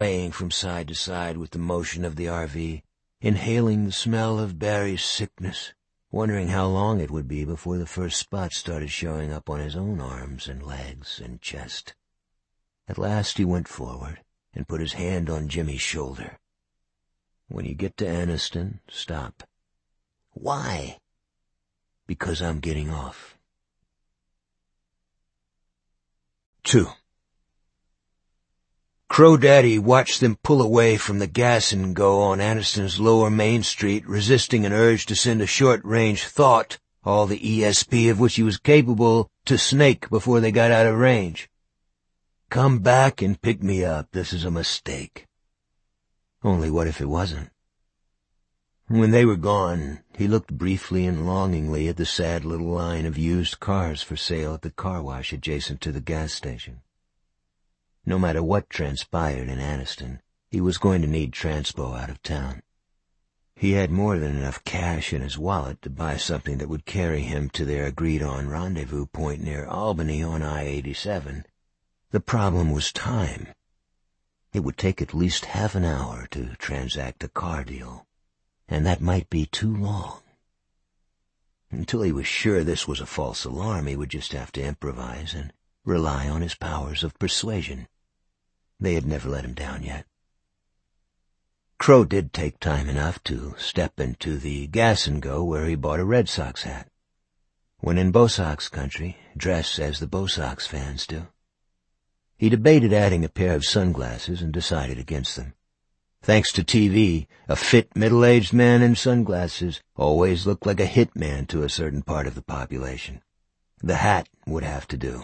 swaying from side to side with the motion of the RV, inhaling the smell of Barry's sickness, wondering how long it would be before the first spots started showing up on his own arms and legs and chest. At last he went forward and put his hand on Jimmy's shoulder. "When you get to Anniston, stop." "Why?" "Because I'm getting off." 2. Crow Daddy watched them pull away from the Gas and Go on Anniston's lower Main Street, resisting an urge to send a short-range thought, all the ESP of which he was capable, to Snake before they got out of range. "Come back and pick me up. This is a mistake." Only what if it wasn't? When they were gone, he looked briefly and longingly at the sad little line of used cars for sale at the car wash adjacent to the gas station. No matter what transpired in Anniston, he was going to need transpo out of town. He had more than enough cash in his wallet to buy something that would carry him to their agreed-on rendezvous point near Albany on I-87. The problem was time. It would take at least half an hour to transact a car deal, and that might be too long. Until he was sure this was a false alarm, he would just have to improvise and rely on his powers of persuasion. They had never let him down yet. Crow did take time enough to step into the Gas and Go where he bought a Red Sox hat. When in Bo Sox country, dress as the Bo Sox fans do. He debated adding a pair of sunglasses and decided against them. Thanks to TV, a fit middle-aged man in sunglasses always looked like a hitman to a certain part of the population. The hat would have to do.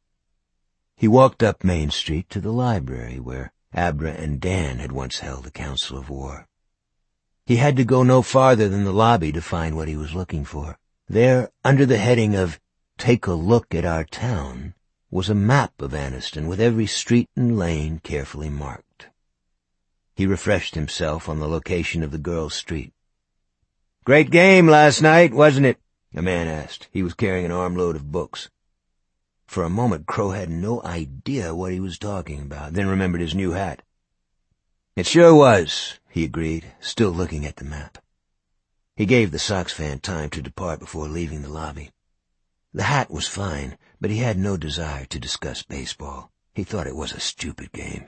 He walked up Main Street to the library where Abra and Dan had once held a council of war. He had to go no farther than the lobby to find what he was looking for. There, under the heading of "Take a Look at Our Town," was a map of Anniston with every street and lane carefully marked. He refreshed himself on the location of the girls' street. "Great game last night, wasn't it?" a man asked. He was carrying an armload of books. For a moment, Crow had no idea what he was talking about, then remembered his new hat. "It sure was," he agreed, still looking at the map. He gave the Sox fan time to depart before leaving the lobby. The hat was fine, but he had no desire to discuss baseball. He thought it was a stupid game.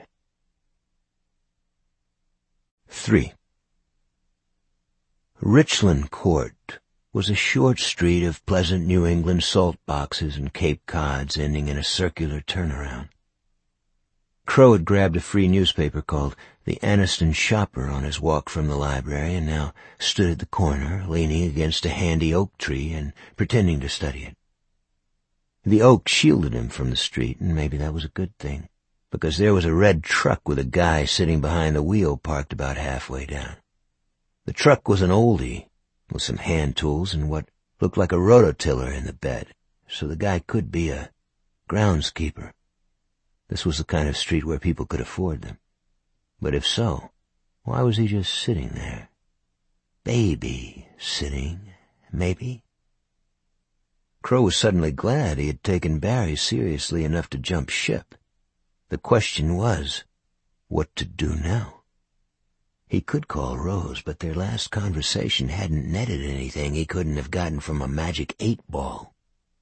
3. Richland Court was a short street of pleasant New England salt boxes and Cape Cods ending in a circular turnaround. Crow had grabbed a free newspaper called The Anniston Shopper on his walk from the library and now stood at the corner, leaning against a handy oak tree and pretending to study it. The oak shielded him from the street, and maybe that was a good thing, because there was a red truck with a guy sitting behind the wheel parked about halfway down. The truck was an oldie, with some hand tools and what looked like a rototiller in the bed, so the guy could be a groundskeeper. This was the kind of street where people could afford them. But if so, why was he just sitting there? Baby-sitting, maybe? Crow was suddenly glad he had taken Barry seriously enough to jump ship. The question was, what to do now? He could call Rose, but their last conversation hadn't netted anything he couldn't have gotten from a magic 8-ball.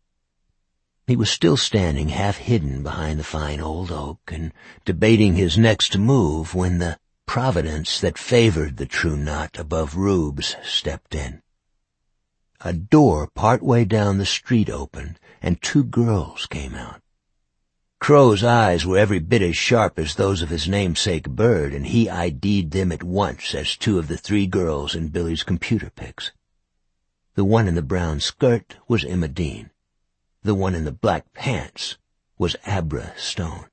He was still standing half-hidden behind the fine old oak and debating his next move when the providence that favored the true knot above Rube's stepped in. A door partway down the street opened, and 2 girls came out. Crow's eyes were every bit as sharp as those of his namesake Bird, and he ID'd them at once as 2 of the 3 girls in Billy's computer pics. The one in the brown skirt was Emma Dean. The one in the black pants was Abra Stone.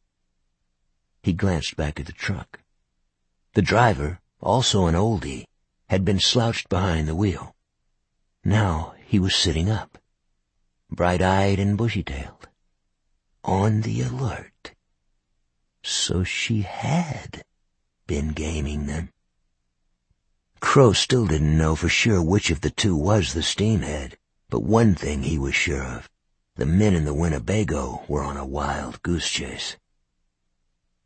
He glanced back at the truck. The driver, also an oldie, had been slouched behind the wheel. Now he was sitting up, bright-eyed and bushy-tailed, on the alert. So she had been gaming them. Crow still didn't know for sure which of the 2 was the steamhead, but one thing he was sure of. The men in the Winnebago were on a wild goose chase.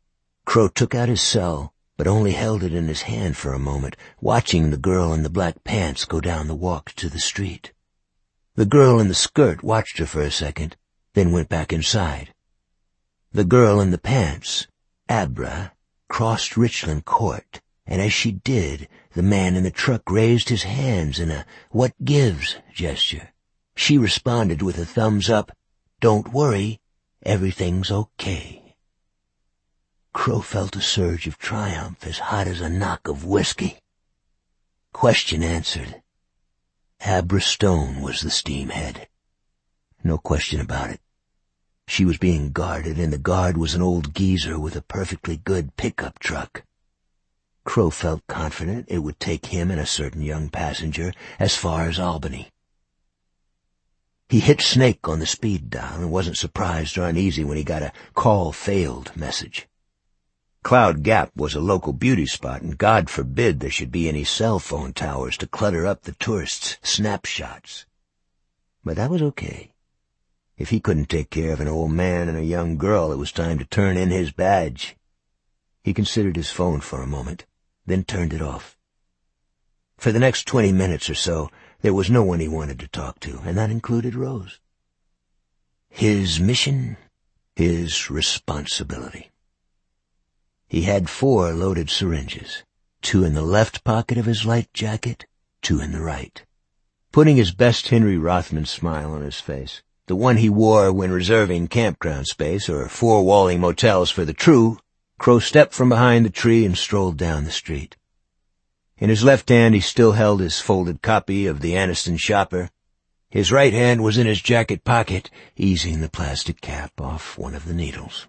Crow took out his cell, but only held it in his hand for a moment, watching the girl in the black pants go down the walk to the street. The girl in the skirt watched her for a second, then went back inside. The girl in the pants, Abra, crossed Richland Court, and as she did, the man in the truck raised his hands in a "what gives" gesture. She responded with a thumbs up, "Don't worry, everything's okay." Crow felt a surge of triumph as hot as a knock of whiskey. Question answered. Abra Stone was the steamhead. No question about it. She was being guarded, and the guard was an old geezer with a perfectly good pickup truck. Crow felt confident it would take him and a certain young passenger as far as Albany. He hit Snake on the speed dial and wasn't surprised or uneasy when he got a "call failed" message. Cloud Gap was a local beauty spot, and God forbid there should be any cell phone towers to clutter up the tourists' snapshots. But that was okay. If he couldn't take care of an old man and a young girl, it was time to turn in his badge. He considered his phone for a moment, then turned it off. For the next 20 minutes or so, there was no one he wanted to talk to, and that included Rose. His mission, his responsibility. He had 4 loaded syringes, 2 in the left pocket of his light jacket, 2 in the right. Putting his best Henry Rothman smile on his face, the one he wore when reserving campground space or four-walling motels for the true, Crow stepped from behind the tree and strolled down the street. In his left hand he still held his folded copy of the Anniston Shopper. His right hand was in his jacket pocket, easing the plastic cap off one of the needles.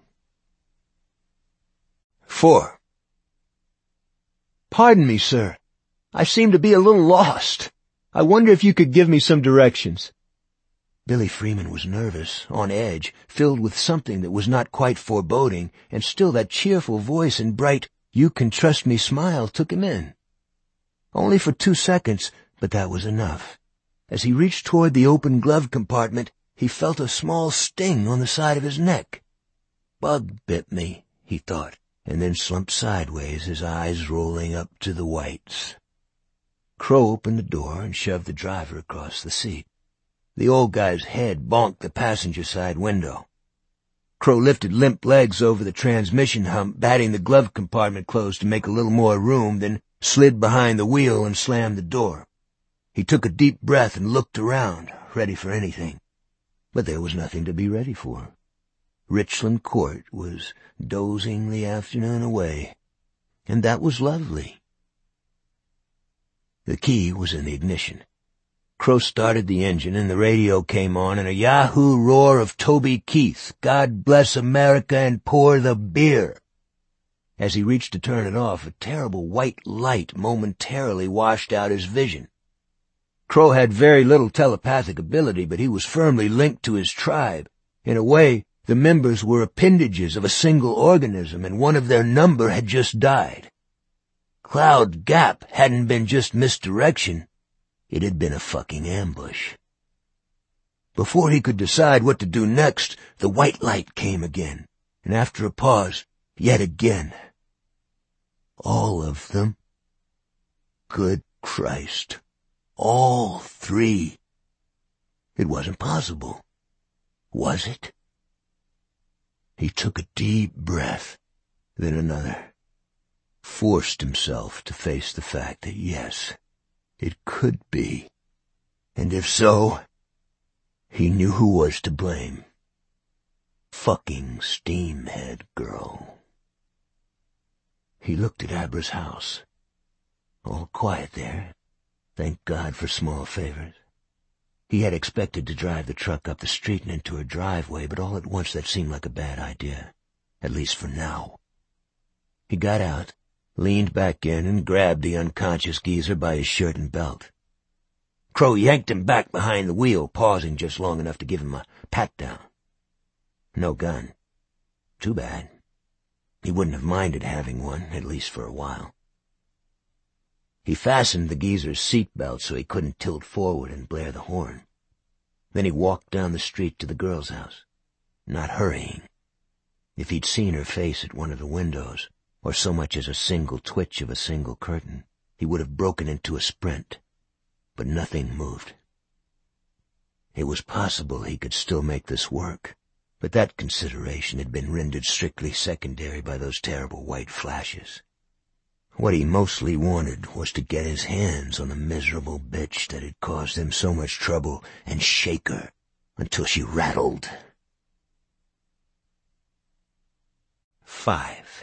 4. Pardon me, sir. I seem to be a little lost. I wonder if you could give me some directions. Billy Freeman was nervous, on edge, filled with something that was not quite foreboding, and still that cheerful voice and bright, "you-can-trust-me" smile took him in. Only for 2 seconds, but that was enough. As he reached toward the open glove compartment, he felt a small sting on the side of his neck. "Bug bit me," he thought, and then slumped sideways, his eyes rolling up to the whites. Crow opened the door and shoved the driver across the seat. The old guy's head bonked the passenger side window. Crow lifted limp legs over the transmission hump, batting the glove compartment closed to make a little more room, then slid behind the wheel and slammed the door. He took a deep breath and looked around, ready for anything. But there was nothing to be ready for. Richland Court was dozing the afternoon away, and that was lovely. The key was in the ignition. Crow started the engine, and the radio came on in a yahoo roar of Toby Keith, "God bless America and pour the beer." As he reached to turn it off, a terrible white light momentarily washed out his vision. Crow had very little telepathic ability, but he was firmly linked to his tribe. In a way, the members were appendages of a single organism, and one of their number had just died. Cloud Gap hadn't been just misdirection. It had been a fucking ambush. Before he could decide what to do next, the white light came again, and after a pause, yet again. All of them? Good Christ. All 3. It wasn't possible. Was it? He took a deep breath, then another. Forced himself to face the fact that yes, it could be. And if so, he knew who was to blame. Fucking Steamhead Girl. He looked at Abra's house. All quiet there. Thank God for small favors. He had expected to drive the truck up the street and into her driveway, but all at once that seemed like a bad idea. At least for now. He got out, leaned back in, and grabbed the unconscious geezer by his shirt and belt. Crow yanked him back behind the wheel, pausing just long enough to give him a pat-down. No gun. Too bad. He wouldn't have minded having one, at least for a while. He fastened the geezer's seatbelt so he couldn't tilt forward and blare the horn. Then he walked down the street to the girl's house, not hurrying. If he'd seen her face at one of the windows, or so much as a single twitch of a single curtain, he would have broken into a sprint. But nothing moved. It was possible he could still make this work, but that consideration had been rendered strictly secondary by those terrible white flashes. What he mostly wanted was to get his hands on the miserable bitch that had caused him so much trouble and shake her until she rattled. 5.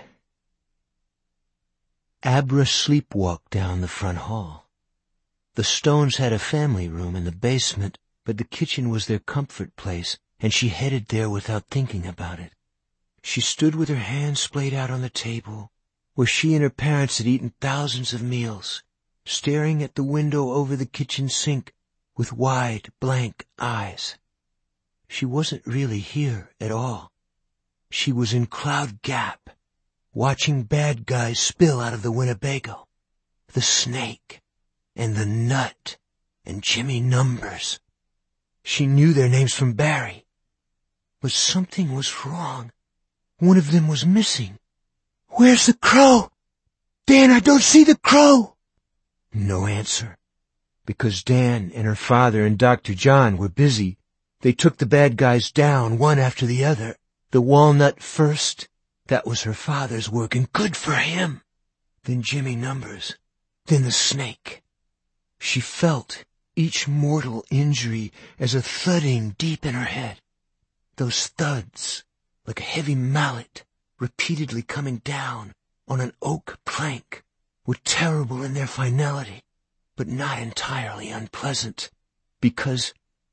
Abra sleepwalked down the front hall. The Stones had a family room in the basement, but the kitchen was their comfort place, and she headed there without thinking about it. She stood with her hands splayed out on the table, where she and her parents had eaten thousands of meals, staring at the window over the kitchen sink with wide, blank eyes. She wasn't really here at all. She was in Cloud Gap, watching bad guys spill out of the Winnebago, the Snake, and the Nut, and Jimmy Numbers. She knew their names from Barry. But something was wrong. One of them was missing. "Where's the crow? Dan, I don't see the crow!" No answer. Because Dan and her father and Dr. John were busy, they took the bad guys down one after the other. The Walnut first. That was her father's work, and good for him. Then Jimmy Numbers. Then the Snake. She felt each mortal injury as a thudding deep in her head. Those thuds, like a heavy mallet, repeatedly coming down on an oak plank, were terrible in their finality, but not entirely unpleasant, because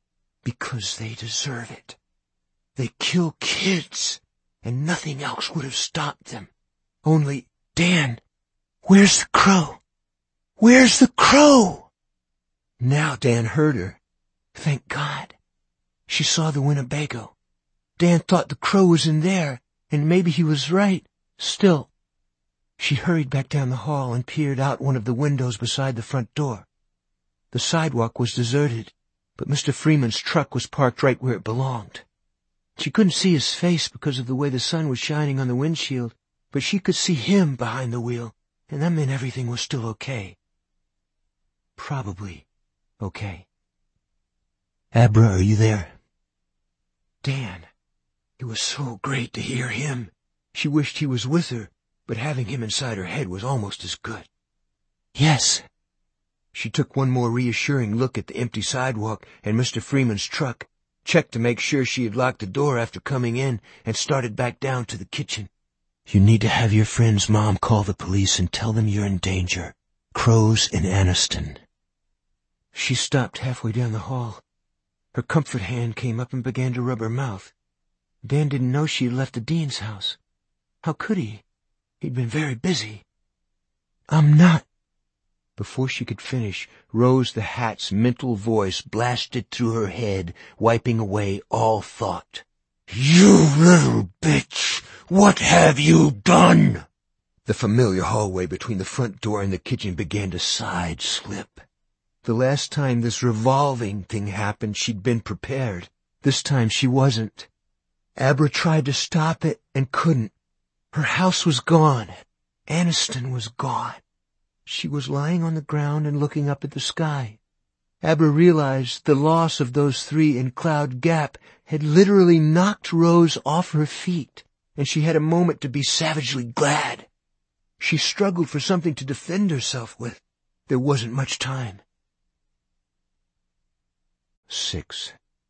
they deserve it. They kill kids, and nothing else would have stopped them. Only, Dan, where's the crow? Where's the crow? Now Dan heard her. Thank God. She saw the Winnebago. Dan thought the crow was in there, and maybe he was right. Still, she hurried back down the hall and peered out one of the windows beside the front door. The sidewalk was deserted, but Mr. Freeman's truck was parked right where it belonged. She couldn't see his face because of the way the sun was shining on the windshield, but she could see him behind the wheel, and that meant everything was still okay. Probably okay. "Abra, are you there?" Dan. It was so great to hear him. She wished he was with her, but having him inside her head was almost as good. "Yes." She took one more reassuring look at the empty sidewalk and Mr. Freeman's truck, checked to make sure she had locked the door after coming in, and started back down to the kitchen. "You need to have your friend's mom call the police and tell them you're in danger. Crow's in Anniston." She stopped halfway down the hall. Her comfort hand came up and began to rub her mouth. Dan didn't know she had left the Dean's house. How could he? He'd been very busy. "I'm not." Before she could finish, Rose the Hat's mental voice blasted through her head, wiping away all thought. "You little bitch! What have you done?" The familiar hallway between the front door and the kitchen began to side-slip. The last time this revolving thing happened, she'd been prepared. This time she wasn't. Abra tried to stop it and couldn't. Her house was gone. Anniston was gone. She was lying on the ground and looking up at the sky. Abra realized the loss of those three in Cloud Gap had literally knocked Rose off her feet, and she had a moment to be savagely glad. She struggled for something to defend herself with. There wasn't much time. 6.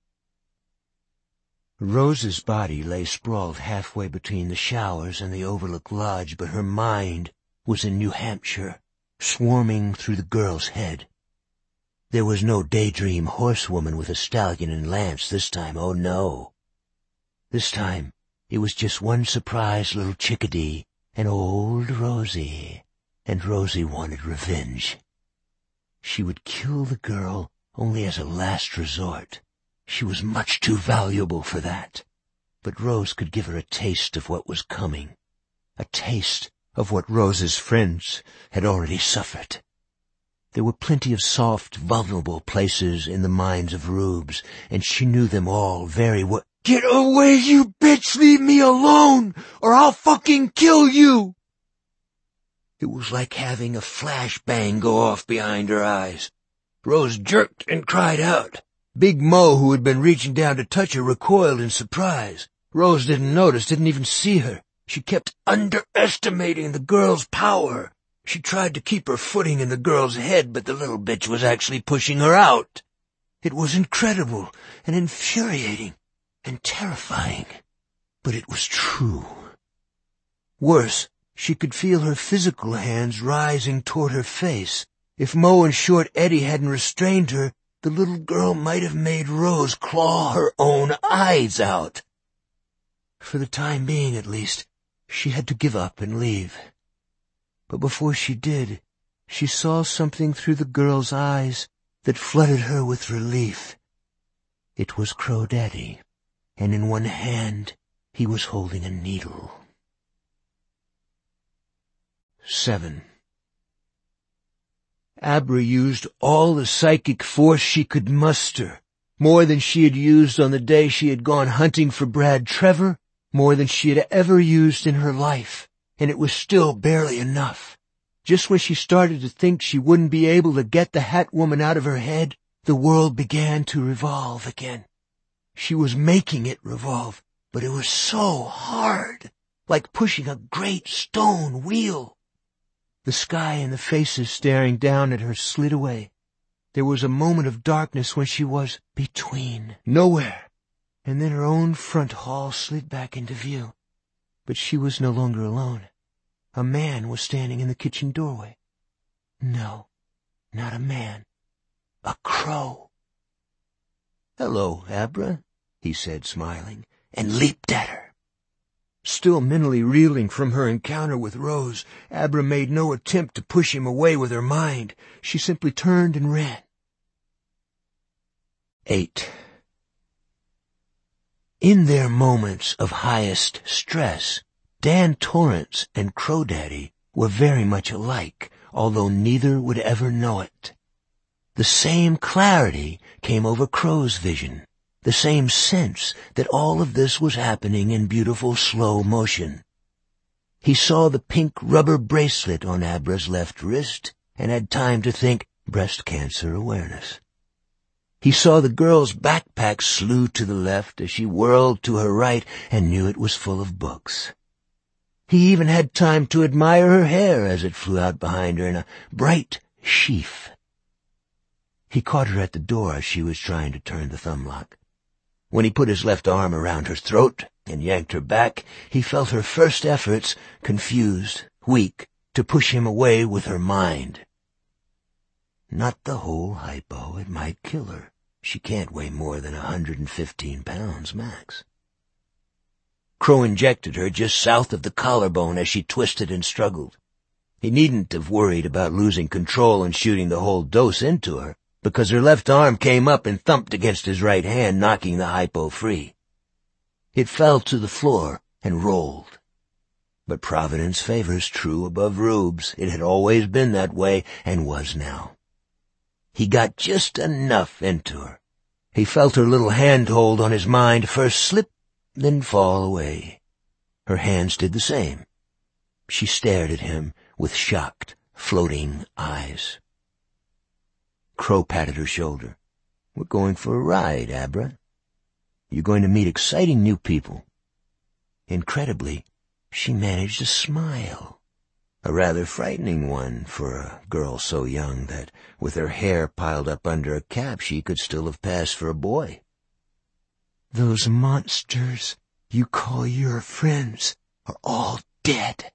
Rose's body lay sprawled halfway between the showers and the Overlook Lodge, but her mind was in New Hampshire, swarming through the girl's head. There was no daydream horsewoman with a stallion and lance this time, oh no. This time, it was just one surprised little chickadee, and old Rosie, and Rosie wanted revenge. She would kill the girl only as a last resort. She was much too valuable for that. But Rose could give her a taste of what was coming, a taste of what Rose's friends had already suffered. There were plenty of soft, vulnerable places in the minds of rubes, and she knew them all very well. "Get away, you bitch! Leave me alone, or I'll fucking kill you!" It was like having a flashbang go off behind her eyes. Rose jerked and cried out. Big Mo, who had been reaching down to touch her, recoiled in surprise. Rose didn't notice, didn't even see her. She kept underestimating the girl's power. She tried to keep her footing in the girl's head, but the little bitch was actually pushing her out. It was incredible and infuriating and terrifying, but it was true. Worse, she could feel her physical hands rising toward her face. If Mo and Short Eddie hadn't restrained her, the little girl might have made Rose claw her own eyes out. For the time being, at least, she had to give up and leave. But before she did, she saw something through the girl's eyes that flooded her with relief. It was Crow Daddy, and in one hand he was holding a needle. 7. Abra used all the psychic force she could muster, more than she had used on the day she had gone hunting for Brad Trevor, more than she had ever used in her life, and it was still barely enough. Just when she started to think she wouldn't be able to get the Hat Woman out of her head, the world began to revolve again. She was making it revolve, but it was so hard, like pushing a great stone wheel. The sky and the faces staring down at her slid away. There was a moment of darkness when she was between nowhere, and then her own front hall slid back into view. But she was no longer alone. A man was standing in the kitchen doorway. No, not a man. A crow. "Hello, Abra," he said, smiling, and leaped at her. Still mentally reeling from her encounter with Rose, Abra made no attempt to push him away with her mind. She simply turned and ran. 8. In their moments of highest stress, Dan Torrance and Crow Daddy were very much alike, although neither would ever know it. The same clarity came over Crow's vision, the same sense that all of this was happening in beautiful slow motion. He saw the pink rubber bracelet on Abra's left wrist and had time to think breast cancer awareness. He saw the girl's backpack slew to the left as she whirled to her right and knew it was full of books. He even had time to admire her hair as it flew out behind her in a bright sheaf. He caught her at the door as she was trying to turn the thumb lock. When he put his left arm around her throat and yanked her back, he felt her first efforts, confused, weak, to push him away with her mind. Not the whole hypo, it might kill her. She can't weigh more than 115 pounds max. Crow injected her just south of the collarbone as she twisted and struggled. He needn't have worried about losing control and shooting the whole dose into her, because her left arm came up and thumped against his right hand, knocking the hypo free. It fell to the floor and rolled. But Providence favors true above rubes. It had always been that way, and was now. He got just enough into her. He felt her little handhold on his mind first slip, then fall away. Her hands did the same. She stared at him with shocked, floating eyes. Crow patted her shoulder. "We're going for a ride, Abra. You're going to meet exciting new people." Incredibly, she managed a smile. A rather frightening one for a girl so young that, with her hair piled up under a cap, she could still have passed for a boy. "Those monsters you call your friends are all dead.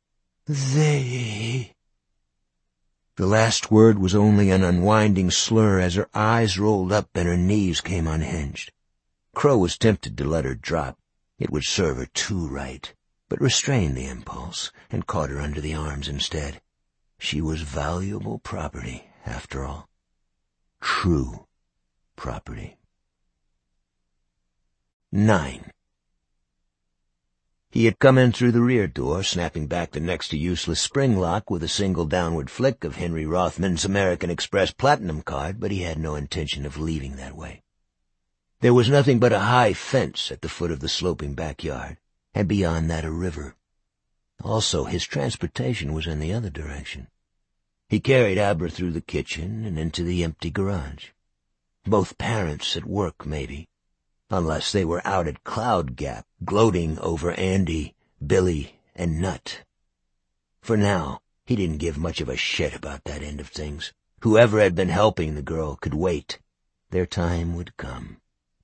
They—" The last word was only an unwinding slur as her eyes rolled up and her knees came unhinged. Crow was tempted to let her drop. It would serve her too right, but restrained the impulse and caught her under the arms instead. She was valuable property, after all. True property. 9. He had come in through the rear door, snapping back the next-to-useless spring lock with a single downward flick of Henry Rothman's American Express Platinum card, but he had no intention of leaving that way. There was nothing but a high fence at the foot of the sloping backyard, and beyond that a river. Also, his transportation was in the other direction. He carried Abra through the kitchen and into the empty garage. Both parents at work, maybe, unless they were out at Cloud Gap, gloating over Andy, Billy, and Nut. For now, he didn't give much of a shit about that end of things. Whoever had been helping the girl could wait. Their time would come.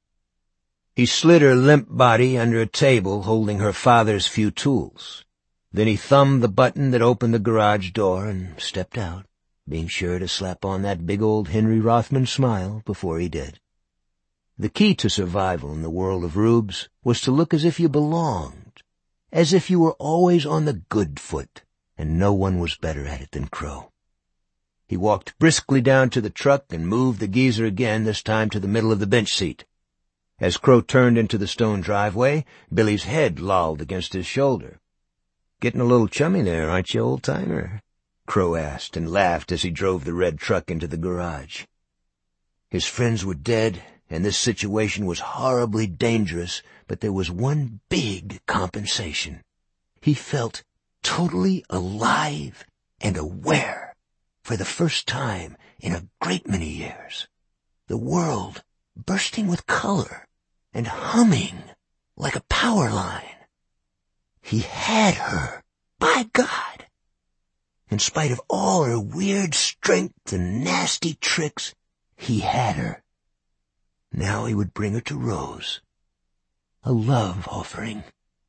He slid her limp body under a table holding her father's few tools. Then he thumbed the button that opened the garage door and stepped out, being sure to slap on that big old Henry Rothman smile before he did. The key to survival in the world of rubes was to look as if you belonged, as if you were always on the good foot, and no one was better at it than Crow. He walked briskly down to the truck and moved the geezer again, this time to the middle of the bench seat. As Crow turned into the stone driveway, Billy's head lolled against his shoulder. "Getting a little chummy there, aren't you, old-timer?" Crow asked, and laughed as he drove the red truck into the garage. His friends were dead, and this situation was horribly dangerous, but there was one big compensation. He felt totally alive and aware for the first time in a great many years. The world bursting with color and humming like a power line. He had her, by God. In spite of all her weird strength and nasty tricks, he had her. Now he would bring her to Rose. A love offering.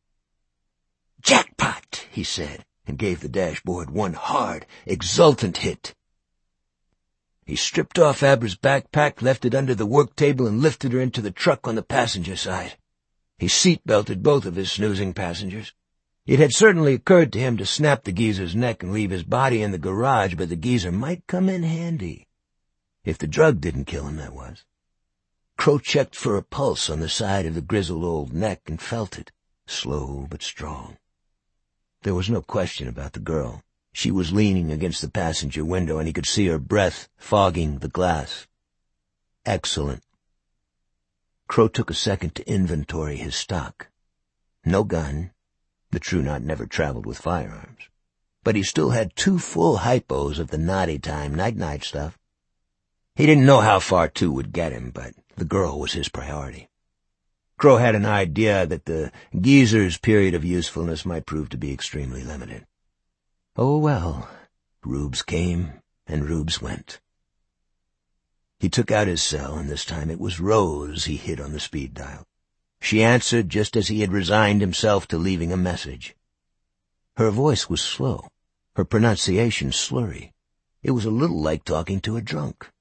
"Jackpot," he said, and gave the dashboard one hard, exultant hit. He stripped off Abra's backpack, left it under the work table, and lifted her into the truck on the passenger side. He seat-belted both of his snoozing passengers. It had certainly occurred to him to snap the geezer's neck and leave his body in the garage, but the geezer might come in handy. If the drug didn't kill him, that was. Crow checked for a pulse on the side of the grizzled old neck and felt it, slow but strong. There was no question about the girl. She was leaning against the passenger window, and he could see her breath fogging the glass. Excellent. Crow took a second to inventory his stock. No gun. The True Knot never traveled with firearms. But he still had 2 full hypos of the naughty time night-night stuff. He didn't know how far 2 would get him, but the girl was his priority. Crow had an idea that the geezer's period of usefulness might prove to be extremely limited. Oh well, rubes came and rubes went. He took out his cell, and this time it was Rose he hit on the speed dial. She answered just as he had resigned himself to leaving a message. Her voice was slow, her pronunciation slurry. It was a little like talking to a drunk.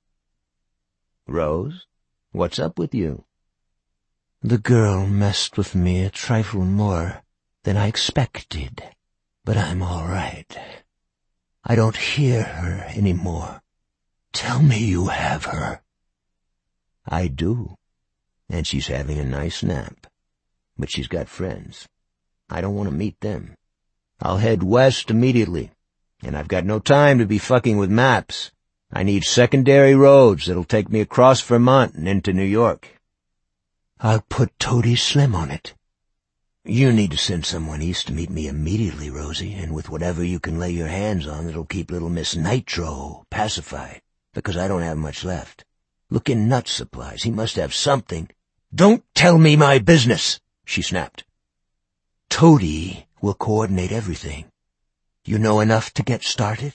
"Rose, what's up with you?" "The girl messed with me a trifle more than I expected, but I'm all right. I don't hear her any more. Tell me you have her." "I do. And she's having a nice nap. But she's got friends. I don't want to meet them. I'll head west immediately, and I've got no time to be fucking with maps. I need secondary roads that'll take me across Vermont and into New York." "I'll put Toady Slim on it." "You need to send someone east to meet me immediately, Rosie, and with whatever you can lay your hands on that'll keep little Miss Nitro pacified, because I don't have much left. Look in Nut's supplies. He must have something." "Don't tell me my business," she snapped. "Toady will coordinate everything. You know enough to get started?"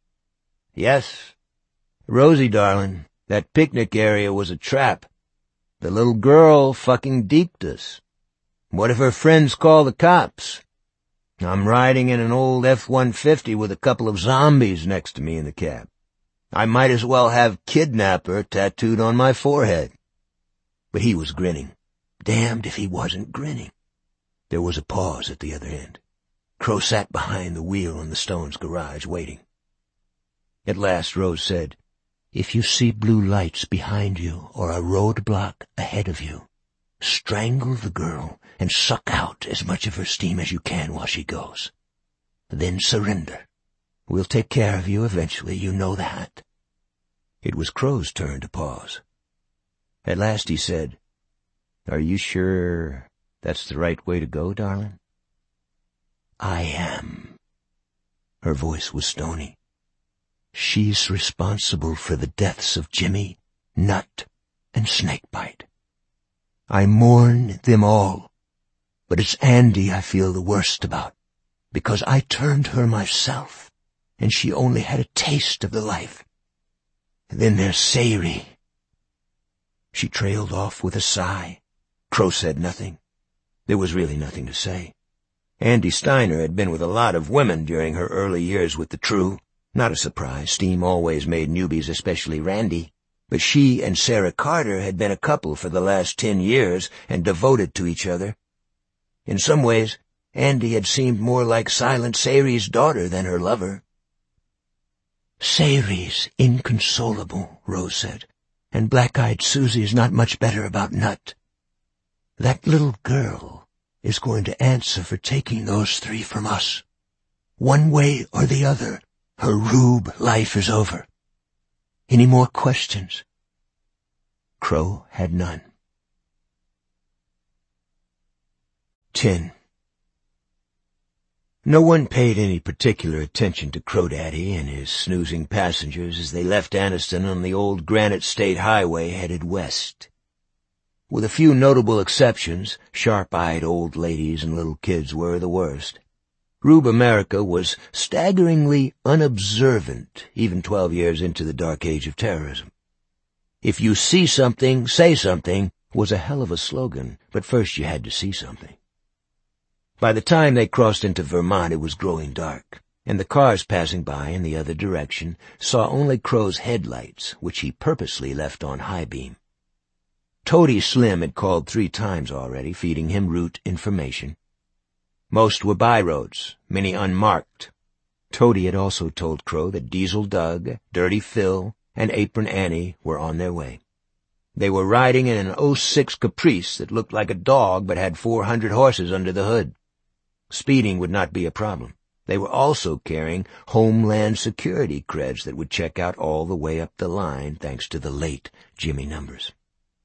"Yes. Rosie, darling, that picnic area was a trap. The little girl fucking deked us. What if her friends call the cops? I'm riding in an old F-150 with a couple of zombies next to me in the cab. I might as well have kidnapper tattooed on my forehead." But he was grinning. Damned if he wasn't grinning. There was a pause at the other end. Crow sat behind the wheel in the Stones' garage, waiting. At last Rose said, "If you see blue lights behind you or a roadblock ahead of you, strangle the girl and suck out as much of her steam as you can while she goes. Then surrender. We'll take care of you eventually, you know that." It was Crow's turn to pause. At last he said, Are you sure that's the right way to go, darling? I am. Her voice was stony. She's responsible for the deaths of Jimmy, Nut, and Snakebite. I mourn them all, but it's Andy I feel the worst about, because I turned her myself, and she only had a taste of the life. Then there's Sayri. She trailed off with a sigh. Crow said nothing. There was really nothing to say. Andy Steiner had been with a lot of women during her early years with the True. Not a surprise. Steam always made newbies especially randy. But she and Sarah Carter had been a couple for the last 10 years and devoted to each other. In some ways, Andy had seemed more like Silent Sayri's daughter than her lover. Sayri's inconsolable, Rose said, and Black-Eyed Susie's not much better about Nut. That little girl is going to answer for taking those 3 from us. One way or the other, her Rube life is over. Any more questions? Crow had none. 10. No one paid any particular attention to Crow Daddy and his snoozing passengers as they left Anniston on the old Granite State Highway headed west. With a few notable exceptions, sharp-eyed old ladies and little kids were the worst. Rube America was staggeringly unobservant, even 12 years into the dark age of terrorism. If you see something, say something was a hell of a slogan, but first you had to see something. By the time they crossed into Vermont, it was growing dark, and the cars passing by in the other direction saw only Crow's headlights, which he purposely left on high beam. Toady Slim had called 3 times already, feeding him route information. Most were byroads, many unmarked. Toady had also told Crow that Diesel Doug, Dirty Phil, and Apron Annie were on their way. They were riding in an '06 Caprice that looked like a dog but had 400 horses under the hood. Speeding would not be a problem. They were also carrying Homeland Security creds that would check out all the way up the line thanks to the late Jimmy numbers.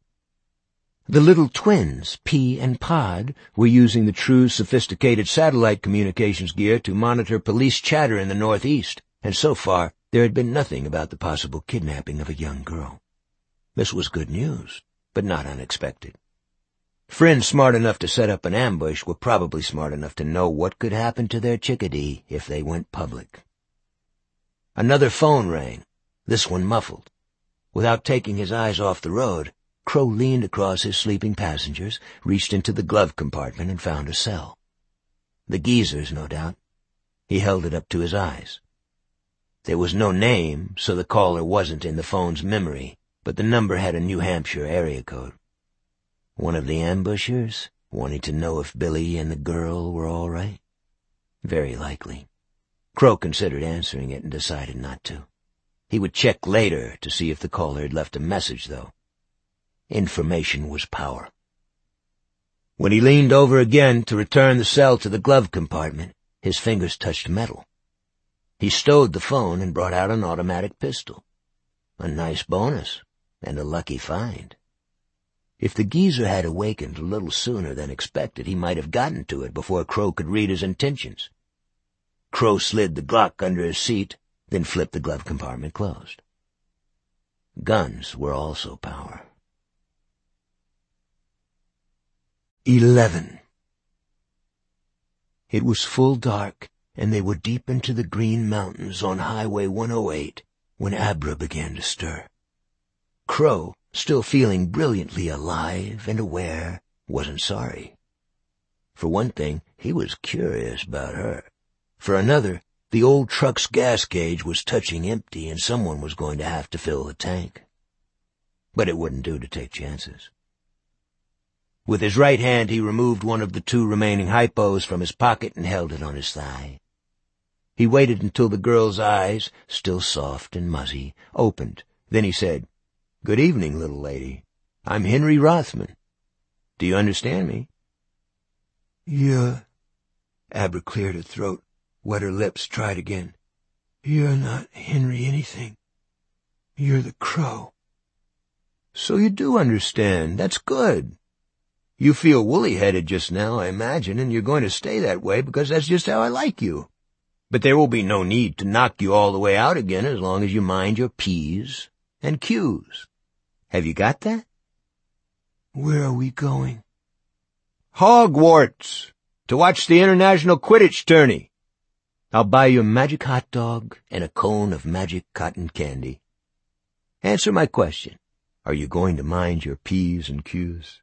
The little twins, P and Pod, were using the True's sophisticated satellite communications gear to monitor police chatter in the Northeast, and so far there had been nothing about the possible kidnapping of a young girl. This was good news, but not unexpected. Friends smart enough to set up an ambush were probably smart enough to know what could happen to their chickadee if they went public. Another phone rang, this one muffled. Without taking his eyes off the road, Crow leaned across his sleeping passengers, reached into the glove compartment, and found a cell. The geezer's, no doubt. He held it up to his eyes. There was no name, so the caller wasn't in the phone's memory, but the number had a New Hampshire area code. One of the ambushers, wanting to know if Billy and the girl were all right? Very likely. Crow considered answering it and decided not to. He would check later to see if the caller had left a message, though. Information was power. When he leaned over again to return the cell to the glove compartment, his fingers touched metal. He stowed the phone and brought out an automatic pistol. A nice bonus, and a lucky find. If the geezer had awakened a little sooner than expected, he might have gotten to it before Crow could read his intentions. Crow slid the Glock under his seat, then flipped the glove compartment closed. Guns were also power. 11. It was full dark, and they were deep into the Green Mountains on Highway 108 when Abra began to stir. Crow, still feeling brilliantly alive and aware, wasn't sorry. For one thing, he was curious about her. For another, the old truck's gas gauge was touching empty and someone was going to have to fill the tank. But it wouldn't do to take chances. With his right hand, he removed one of the 2 remaining hypos from his pocket and held it on his thigh. He waited until the girl's eyes, still soft and muzzy, opened. Then he said, "Good evening, little lady. I'm Henry Rothman. Do you understand me?" "Yeah." Abra cleared her throat, wet her lips, tried again. "You're not Henry anything. You're the Crow." "So you do understand. That's good. You feel woolly-headed just now, I imagine, and you're going to stay that way because that's just how I like you. But there will be no need to knock you all the way out again as long as you mind your P's and Q's. Have you got that? Where are we going? Hogwarts, to watch the International Quidditch Tourney. I'll buy you a magic hot dog and a cone of magic cotton candy. Answer my question. Are you going to mind your P's and Q's?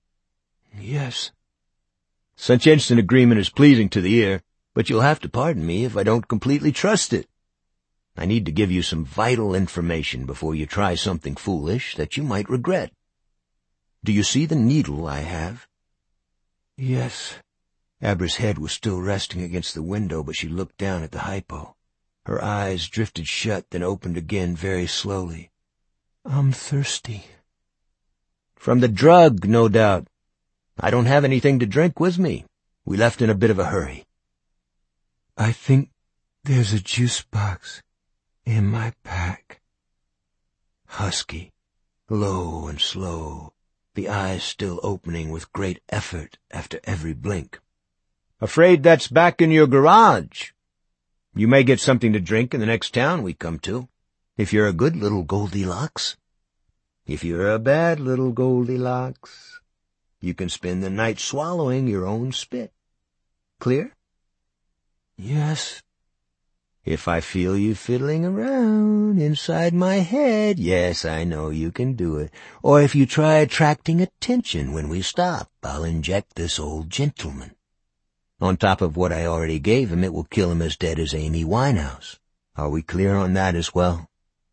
Yes. Such instant agreement is pleasing to the ear, but you'll have to pardon me if I don't completely trust it. I need to give you some vital information before you try something foolish that you might regret. Do you see the needle I have? Yes. Abra's head was still resting against the window, but she looked down at the hypo. Her eyes drifted shut, then opened again very slowly. I'm thirsty. From the drug, no doubt. I don't have anything to drink with me. We left in a bit of a hurry. I think there's a juice box in my pack. Husky, low and slow, the eyes still opening with great effort after every blink. Afraid that's back in your garage. You may get something to drink in the next town we come to, if you're a good little Goldilocks. If you're a bad little Goldilocks, you can spend the night swallowing your own spit. Clear? Yes. If I feel you fiddling around inside my head, yes, I know you can do it. Or if you try attracting attention when we stop, I'll inject this old gentleman. On top of what I already gave him, it will kill him as dead as Amy Winehouse. Are we clear on that as well?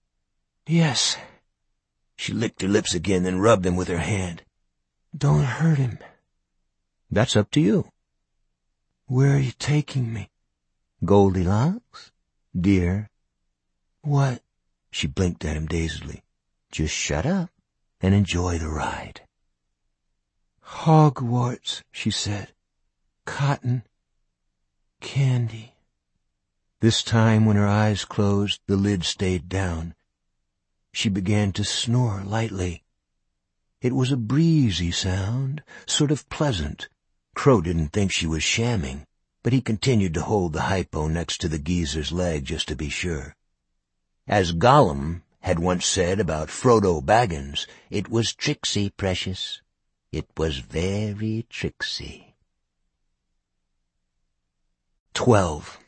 Yes. She licked her lips again, then rubbed them with her hand. Don't hurt him. That's up to you. Where are you taking me? Goldilocks? Dear? What? She blinked at him dazedly. Just shut up and enjoy the ride. Hogwarts, she said. Cotton. Candy. This time, when her eyes closed, the lid stayed down. She began to snore lightly. It was a breezy sound, sort of pleasant. Crow didn't think she was shamming, but he continued to hold the hypo next to the geezer's leg just to be sure. As Gollum had once said about Frodo Baggins, it was tricksy, precious. It was very tricksy. 12.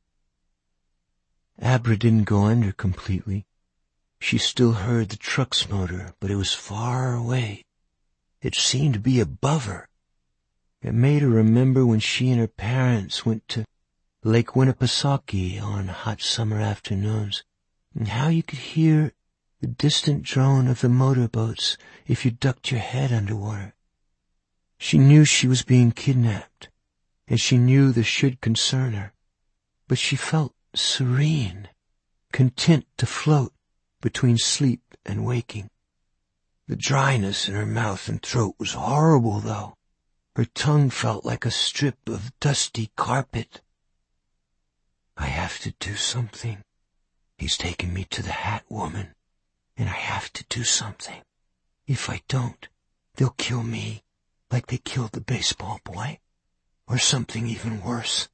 Abra didn't go under completely. She still heard the truck's motor, but it was far away. It seemed to be above her. It made her remember when she and her parents went to Lake Winnipesaukee on hot summer afternoons, and how you could hear the distant drone of the motorboats if you ducked your head underwater. She knew she was being kidnapped, and she knew this should concern her, but she felt serene, content to float between sleep and waking. The dryness in her mouth and throat was horrible, though. Her tongue felt like a strip of dusty carpet. I have to do something. He's taking me to the Hat Woman, and I have to do something. If I don't, they'll kill me like they killed the baseball boy, or something even worse.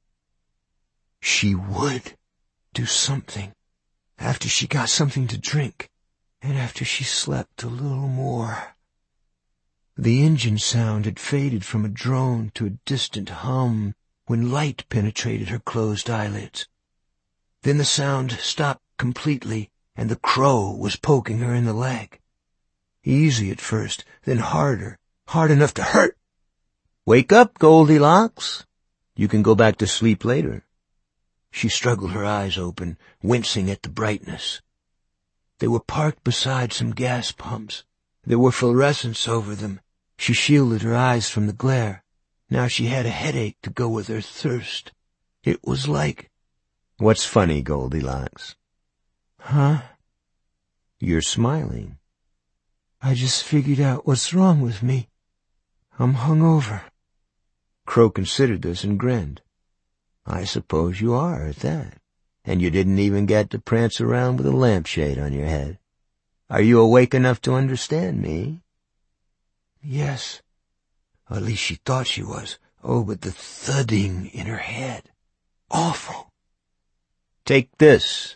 She would do something after she got something to drink, and after she slept a little more. The engine sound had faded from a drone to a distant hum when light penetrated her closed eyelids. Then the sound stopped completely, and the crow was poking her in the leg. Easy at first, then harder, hard enough to hurt. Wake up, Goldilocks. You can go back to sleep later. She struggled her eyes open, wincing at the brightness. They were parked beside some gas pumps. There were fluorescents over them. She shielded her eyes from the glare. Now she had a headache to go with her thirst. It was like... What's funny, Goldilocks? Huh? You're smiling. I just figured out what's wrong with me. I'm hungover. Crow considered this and grinned. I suppose you are at that. And you didn't even get to prance around with a lampshade on your head. Are you awake enough to understand me? Yes. At least she thought she was. Oh, but the thudding in her head. Awful. Take this.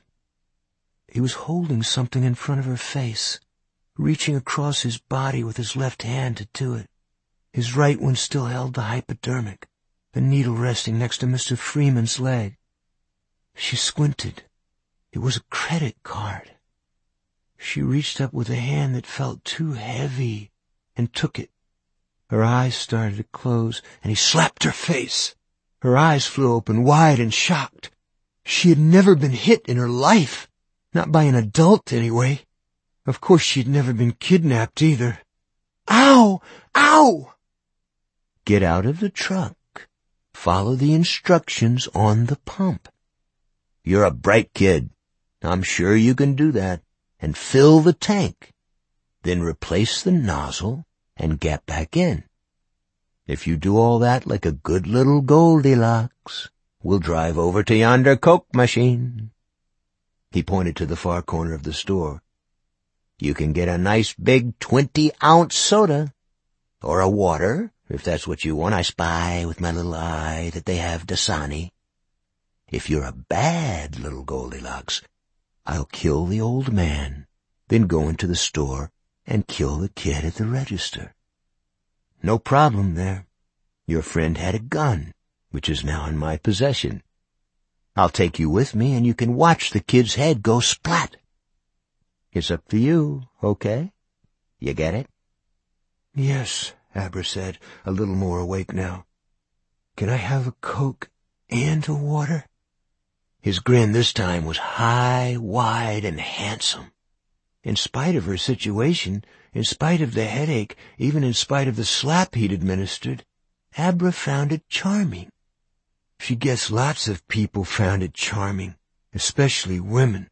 He was holding something in front of her face, reaching across his body with his left hand to do it. His right one still held the hypodermic, the needle resting next to Mr. Freeman's leg. She squinted. It was a credit card. She reached up with a hand that felt too heavy and took it. Her eyes started to close, and he slapped her face. Her eyes flew open wide and shocked. She had never been hit in her life, not by an adult anyway. Of course she had never been kidnapped either. Ow! Ow! Get out of the truck. Follow the instructions on the pump. You're a bright kid. I'm sure you can do that. And fill the tank. Then replace the nozzle and get back in. If you do all that like a good little Goldilocks, we'll drive over to yonder Coke machine. He pointed to the far corner of the store. You can get a nice big 20-ounce soda. Or a water, if that's what you want. I spy with my little eye that they have Dasani. If you're a bad little Goldilocks, I'll kill the old man, then go into the store and kill the kid at the register. No problem there. Your friend had a gun, which is now in my possession. I'll take you with me and you can watch the kid's head go splat. It's up to you, okay? You get it? Yes, Abra said, a little more awake now. Can I have a Coke and a water? His grin this time was high, wide, and handsome. In spite of her situation, in spite of the headache, even in spite of the slap he'd administered, Abra found it charming. She guessed lots of people found it charming, especially women.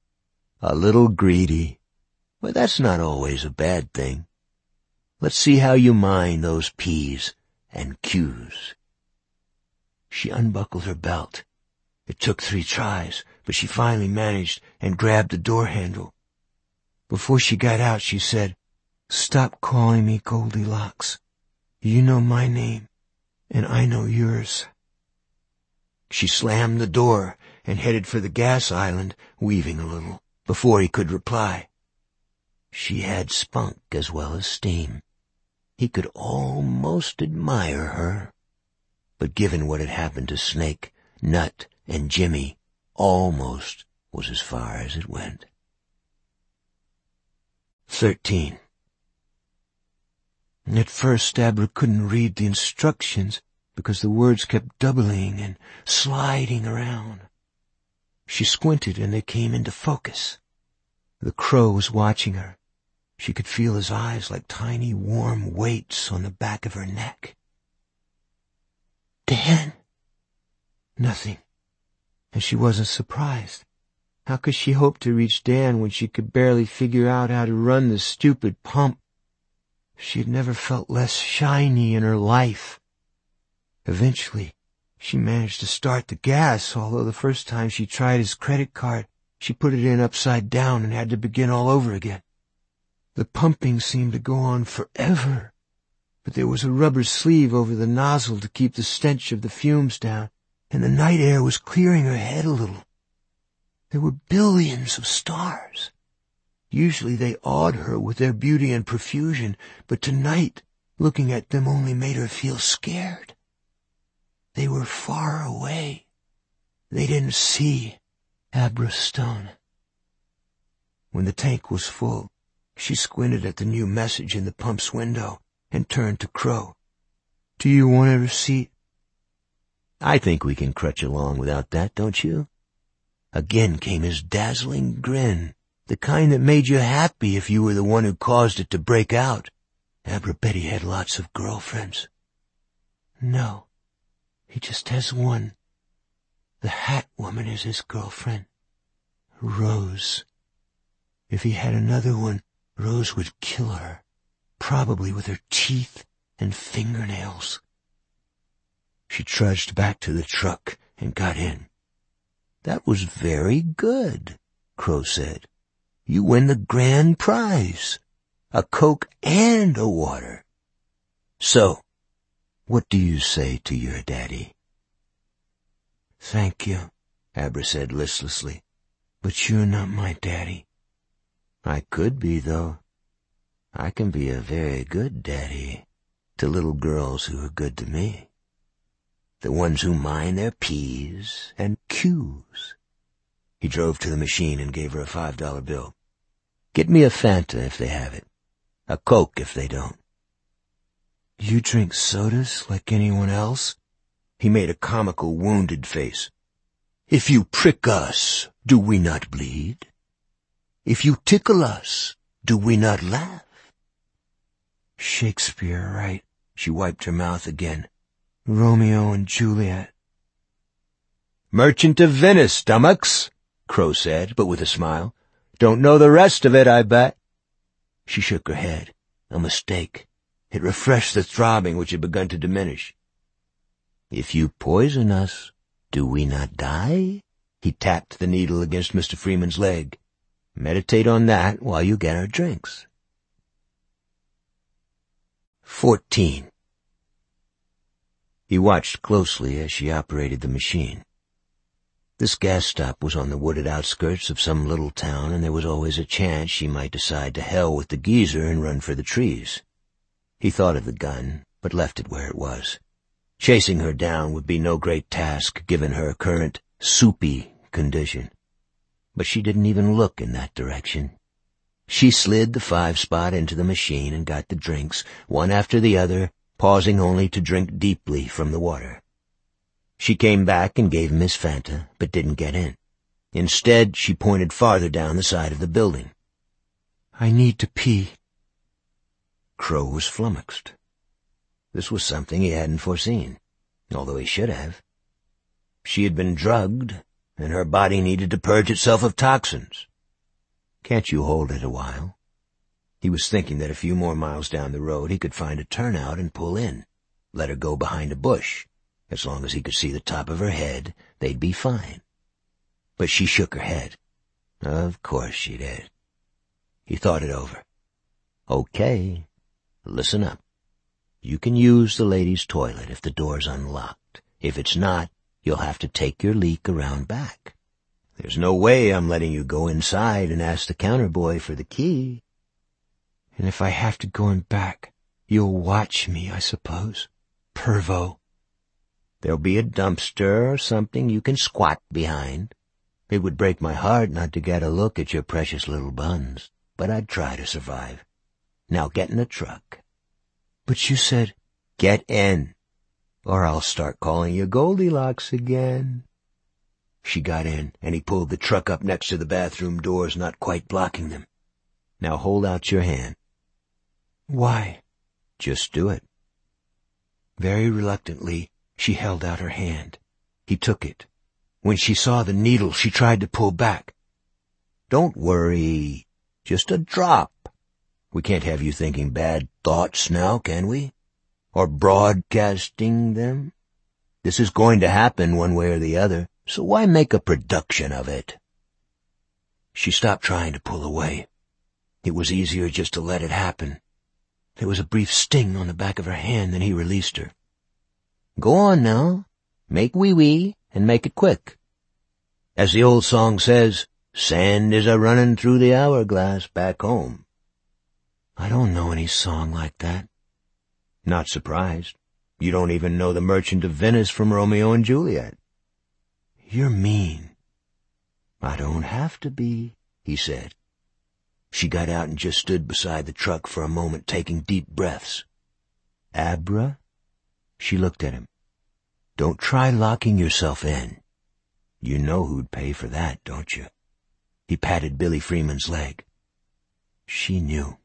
A little greedy, but that's not always a bad thing. Let's see how you mine those P's and Q's. She unbuckled her belt. It took 3 tries, but she finally managed and grabbed the door handle. Before she got out, she said, "Stop calling me Goldilocks. You know my name, and I know yours." She slammed the door and headed for the gas island, weaving a little, before he could reply. She had spunk as well as steam. He could almost admire her. But given what had happened to Snake, Nut, and Jimmy, almost was as far as it went. 13. At first, Abra couldn't read the instructions because the words kept doubling and sliding around. She squinted and they came into focus. The crow was watching her. She could feel his eyes like tiny warm weights on the back of her neck. "Dan?" Nothing. And she wasn't surprised. How could she hope to reach Dan when she could barely figure out how to run the stupid pump? She had never felt less shiny in her life. Eventually, she managed to start the gas, although the first time she tried his credit card, she put it in upside down and had to begin all over again. The pumping seemed to go on forever, but there was a rubber sleeve over the nozzle to keep the stench of the fumes down, and the night air was clearing her head a little. There were billions of stars. Usually they awed her with their beauty and profusion, but tonight, looking at them only made her feel scared. They were far away. They didn't see Abra Stone. When the tank was full, she squinted at the new message in the pump's window and turned to Crow. "Do you want a receipt?" "I think we can crutch along without that, don't you?" Again came his dazzling grin, the kind that made you happy if you were the one who caused it to break out. Abra bet he had lots of girlfriends. "No, he just has one. The hat woman is his girlfriend, Rose. If he had another one, Rose would kill her, probably with her teeth and fingernails." She trudged back to the truck and got in. "That was very good," Crow said. "You win the grand prize, a Coke and a water. So, What do you say to your daddy?" "Thank you," Abra said listlessly, "but you're not my daddy." "I could be, though. I can be a very good daddy to little girls who are good to me. The ones who mind their P's and Q's." He drove to the machine and gave her a $5 bill. "Get me a Fanta if they have it. A Coke if they don't." "You drink sodas like anyone else?" He made a comical, wounded face. "If you prick us, do we not bleed? If you tickle us, do we not laugh?" "Shakespeare, right?" She wiped her mouth again. "Romeo and Juliet." "Merchant of Venice, stomachs," Crow said, but with a smile. "Don't know the rest of it, I bet." She shook her head. A mistake. It refreshed the throbbing which had begun to diminish. "If you poison us, do we not die?" He tapped the needle against Mr. Freeman's leg. "Meditate on that while you get our drinks." 14. He watched closely as she operated the machine. This gas stop was on the wooded outskirts of some little town, and there was always a chance she might decide to hell with the geezer and run for the trees. He thought of the gun, but left it where it was. Chasing her down would be no great task given her current soupy condition. But she didn't even look in that direction. She slid the 5-spot into the machine and got the drinks, one after the other, pausing only to drink deeply from the water. She came back and gave him his Fanta, but didn't get in. Instead, she pointed farther down the side of the building. "I need to pee." Crow was flummoxed. This was something he hadn't foreseen, although he should have. She had been drugged, and her body needed to purge itself of toxins. "Can't you hold it a while?" He was thinking that a few more miles down the road he could find a turnout and pull in. Let her go behind a bush. As long as he could see the top of her head, they'd be fine. But she shook her head. Of course she did. He thought it over. "Okay, listen up. You can use the ladies' toilet if the door's unlocked. If it's not, you'll have to take your leak around back. There's no way I'm letting you go inside and ask the counter boy for the key." "And if I have to go in back, you'll watch me, I suppose, pervo." "There'll be a dumpster or something you can squat behind. It would break my heart not to get a look at your precious little buns, but I'd try to survive. Now get in the truck." "But you said—" "Get in, or I'll start calling you Goldilocks again." She got in, and he pulled the truck up next to the bathroom doors, not quite blocking them. "Now hold out your hand." "Why?" "Just do it." Very reluctantly, she held out her hand. He took it. When she saw the needle, she tried to pull back. "Don't worry. Just a drop. We can't have you thinking bad thoughts now, can we? Or broadcasting them? This is going to happen one way or the other, so why make a production of it?" She stopped trying to pull away. It was easier just to let it happen. There was a brief sting on the back of her hand, then he released her. "Go on now. Make wee-wee, and make it quick. As the old song says, sand is a-running through the hourglass back home." "I don't know any song like that." "Not surprised. You don't even know the Merchant of Venice from Romeo and Juliet." "You're mean." "I don't have to be," he said. She got out and just stood beside the truck for a moment, taking deep breaths. "Abra?" She looked at him. "Don't try locking yourself in. You know who'd pay for that, don't you?" He patted Billy Freeman's leg. She knew.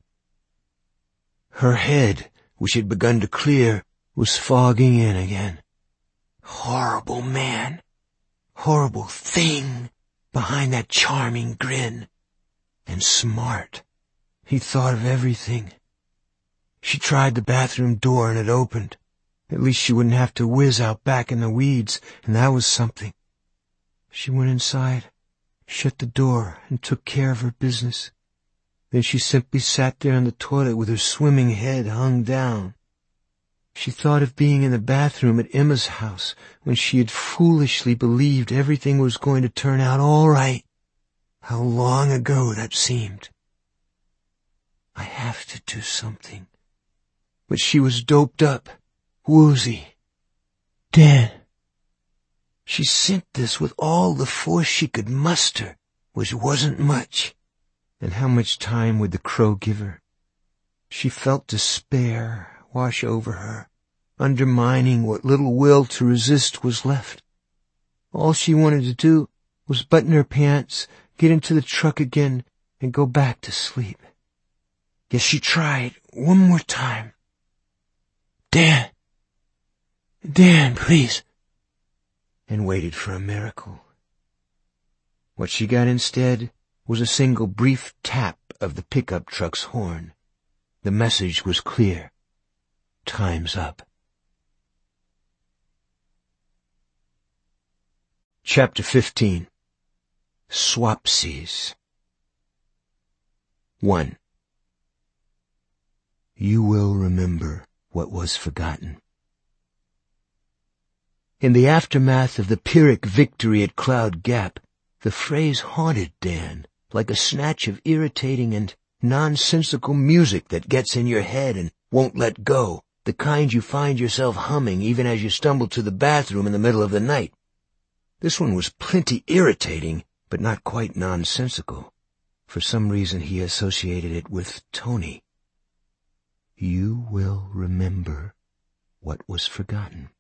Her head, which had begun to clear, was fogging in again. Horrible man. Horrible thing behind that charming grin. And smart. He thought of everything. She tried the bathroom door and it opened. At least she wouldn't have to whiz out back in the weeds, and that was something. She went inside, shut the door, and took care of her business. Then she simply sat there in the toilet with her swimming head hung down. She thought of being in the bathroom at Emma's house when she had foolishly believed everything was going to turn out all right. How long ago that seemed. I have to do something. But she was doped up, woozy. Dan. She sent this with all the force she could muster, which wasn't much. And how much time would the crow give her? She felt despair wash over her, undermining what little will to resist was left. All she wanted to do was button her pants, get into the truck again, and go back to sleep. Yet she tried one more time. Dan, please, and waited for a miracle. What she got instead was a single brief tap of the pickup truck's horn. The message was clear. Time's up. Chapter 15. Swapsies. 1. You will remember what was forgotten. In the aftermath of the Pyrrhic victory at Cloud Gap, the phrase haunted Dan like a snatch of irritating and nonsensical music that gets in your head and won't let go, the kind you find yourself humming even as you stumble to the bathroom in the middle of the night. This one was plenty irritating, but not quite nonsensical. For some reason he associated it with Tony. You will remember what was forgotten.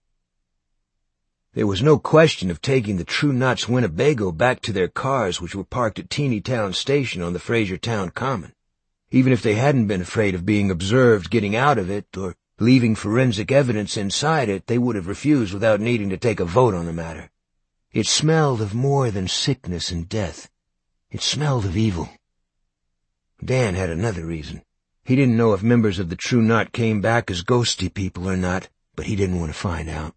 There was no question of taking the True Knots Winnebago back to their cars, which were parked at Teeny Town Station on the Frasertown Common. Even if they hadn't been afraid of being observed getting out of it or leaving forensic evidence inside it, they would have refused without needing to take a vote on the matter. It smelled of more than sickness and death. It smelled of evil. Dan had another reason. He didn't know if members of the True Knot came back as ghosty people or not, but he didn't want to find out.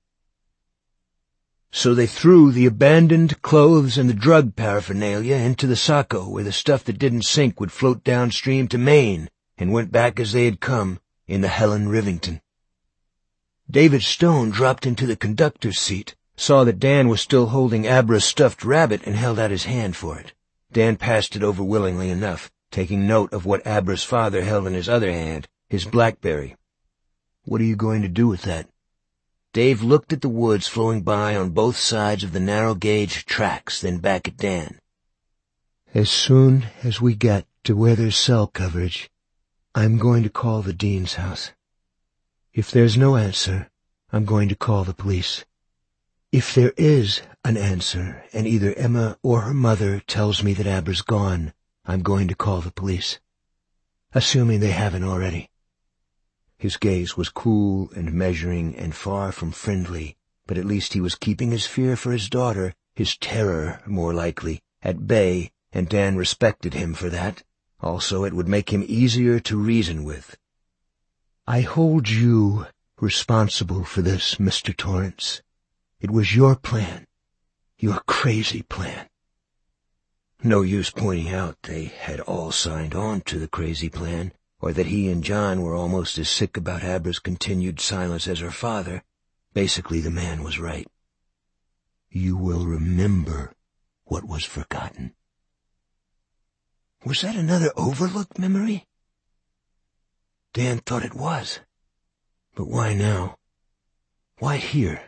So they threw the abandoned clothes and the drug paraphernalia into the Saco, where the stuff that didn't sink would float downstream to Maine, and went back as they had come, in the Helen Rivington. David Stone dropped into the conductor's seat, saw that Dan was still holding Abra's stuffed rabbit, and held out his hand for it. Dan passed it over willingly enough, taking note of what Abra's father held in his other hand, his BlackBerry. What are you going to do with that? Dave looked at the woods flowing by on both sides of the narrow-gauge tracks, then back at Dan. As soon as we get to where there's cell coverage, I'm going to call the dean's house. If there's no answer, I'm going to call the police. If there is an answer, and either Emma or her mother tells me that Abra's gone, I'm going to call the police. Assuming they haven't already. His gaze was cool and measuring and far from friendly, but at least he was keeping his fear for his daughter, his terror, more likely, at bay, and Dan respected him for that. Also, it would make him easier to reason with. I hold you responsible for this, Mr. Torrance. It was your plan. Your crazy plan. No use pointing out they had all signed on to the crazy plan, or that he and John were almost as sick about Abra's continued silence as her father. Basically, the man was right. You will remember what was forgotten. Was that another overlooked memory? Dan thought it was. But why now? Why here?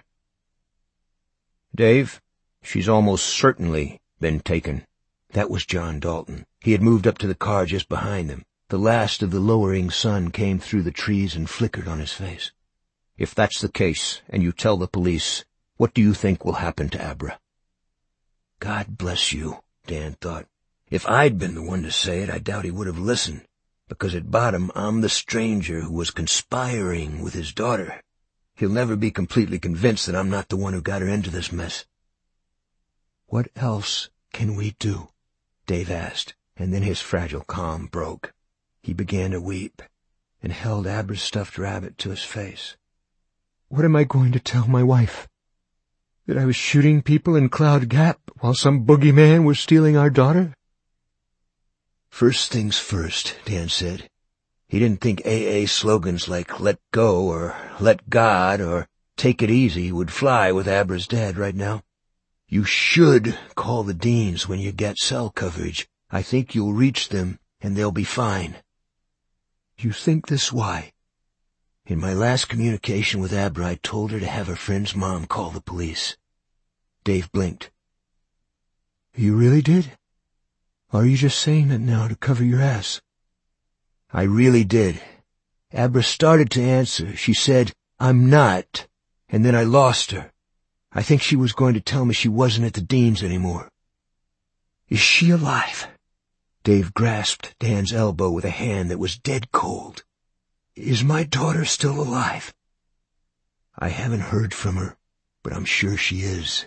Dave, she's almost certainly been taken. That was John Dalton. He had moved up to the car just behind them. The last of the lowering sun came through the trees and flickered on his face. If that's the case, and you tell the police, what do you think will happen to Abra? God bless you, Dan thought. If I'd been the one to say it, I doubt he would have listened, because at bottom I'm the stranger who was conspiring with his daughter. He'll never be completely convinced that I'm not the one who got her into this mess. What else can we do? Dave asked, and then his fragile calm broke. He began to weep, and held Abra's stuffed rabbit to his face. What am I going to tell my wife? That I was shooting people in Cloud Gap while some boogeyman was stealing our daughter? First things first, Dan said. He didn't think AA slogans like "Let Go" or "Let God" or "Take It Easy" would fly with Abra's dad right now. "You should call the Deans when you get cell coverage. I think you'll reach them, and they'll be fine." "You think this why?" "In my last communication with Abra, I told her to have her friend's mom call the police." Dave blinked. "You really did? Or are you just saying that now to cover your ass?" "I really did. Abra started to answer. She said, 'I'm not,' and then I lost her. I think she was going to tell me she wasn't at the Deans anymore." "Is she alive?" Dave grasped Dan's elbow with a hand that was dead cold. "Is my daughter still alive?" "I haven't heard from her, but I'm sure she is."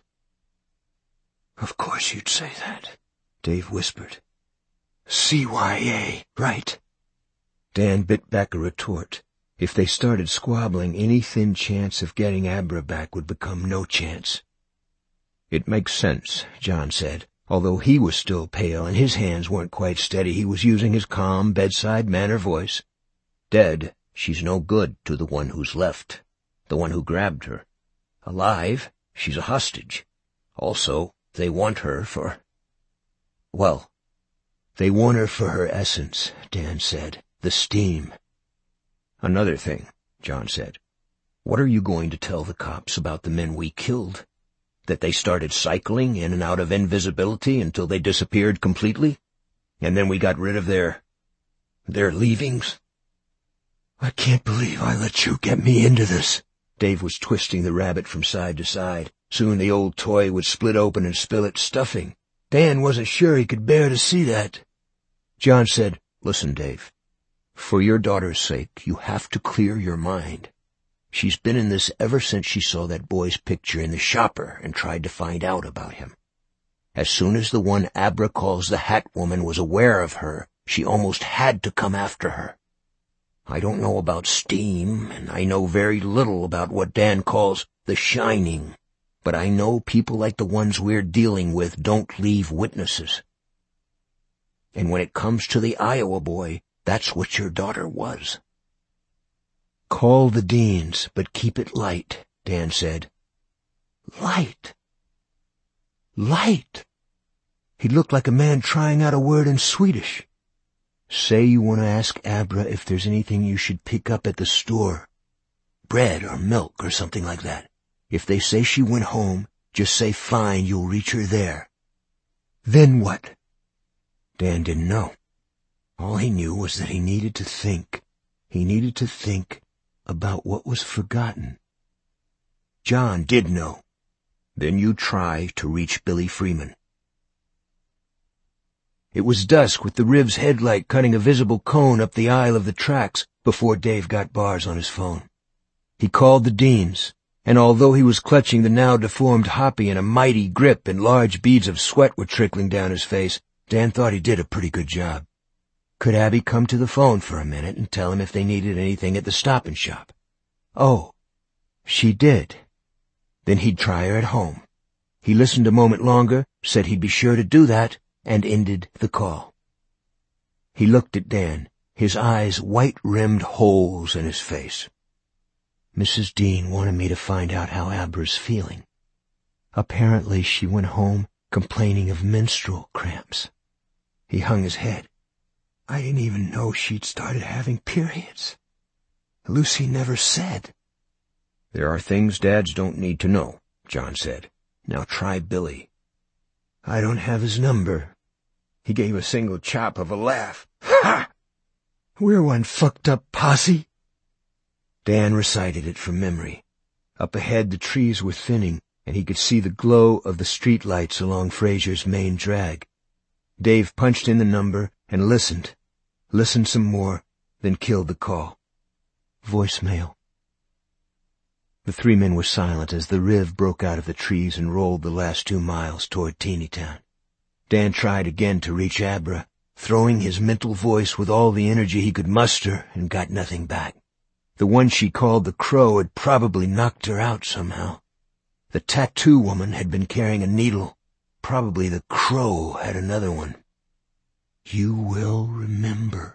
"Of course you'd say that," Dave whispered. "CYA, right?" Dan bit back a retort. If they started squabbling, any thin chance of getting Abra back would become no chance. "It makes sense," John said. Although he was still pale and his hands weren't quite steady, he was using his calm, bedside manner voice. "Dead, she's no good to the one who's left, the one who grabbed her. Alive, she's a hostage. Also, they want her for... well, they want her for her essence," Dan said. "The steam." "Another thing," John said. "What are you going to tell the cops about the men we killed? That they started cycling in and out of invisibility until they disappeared completely? And then we got rid of their leavings?" "I can't believe I let you get me into this." Dave was twisting the rabbit from side to side. Soon the old toy would split open and spill its stuffing. Dan wasn't sure he could bear to see that. John said, "Listen, Dave. For your daughter's sake, you have to clear your mind. She's been in this ever since she saw that boy's picture in the shopper and tried to find out about him. As soon as the one Abra calls the Hat Woman was aware of her, she almost had to come after her. I don't know about steam, and I know very little about what Dan calls the shining, but I know people like the ones we're dealing with don't leave witnesses. And when it comes to the Iowa boy, that's what your daughter was." "Call the Deans, but keep it light," Dan said. "Light? Light?" He looked like a man trying out a word in Swedish. "Say you want to ask Abra if there's anything you should pick up at the store. Bread or milk or something like that. If they say she went home, just say fine, you'll reach her there." "Then what?" Dan didn't know. All he knew was that he needed to think. He needed to think about what was forgotten. John did know. "Then you try to reach Billy Freeman." It was dusk, with the Riv's headlight cutting a visible cone up the aisle of the tracks before Dave got bars on his phone. He called the Deans, and although he was clutching the now deformed Hoppy in a mighty grip and large beads of sweat were trickling down his face, Dan thought he did a pretty good job. Could Abby come to the phone for a minute and tell him if they needed anything at the Stop and Shop? Oh, she did. Then he'd try her at home. He listened a moment longer, said he'd be sure to do that, and ended the call. He looked at Dan, his eyes white-rimmed holes in his face. "Mrs. Dean wanted me to find out how Abra's feeling. Apparently she went home complaining of menstrual cramps." He hung his head. "I didn't even know she'd started having periods. Lucy never said." "There are things dads don't need to know," John said. "Now try Billy." "I don't have his number." He gave a single chop of a laugh. "Ha! We're one fucked up posse." Dan recited it from memory. Up ahead the trees were thinning, and he could see the glow of the street lights along Frazier's main drag. Dave punched in the number and listened some more, then killed the call. Voicemail. The three men were silent as the Riv broke out of the trees and rolled the last 2 miles toward Teenytown. Dan tried again to reach Abra, throwing his mental voice with all the energy he could muster, and got nothing back. The one she called the Crow had probably knocked her out somehow. The tattoo woman had been carrying a needle. Probably the Crow had another one. "You will remember,"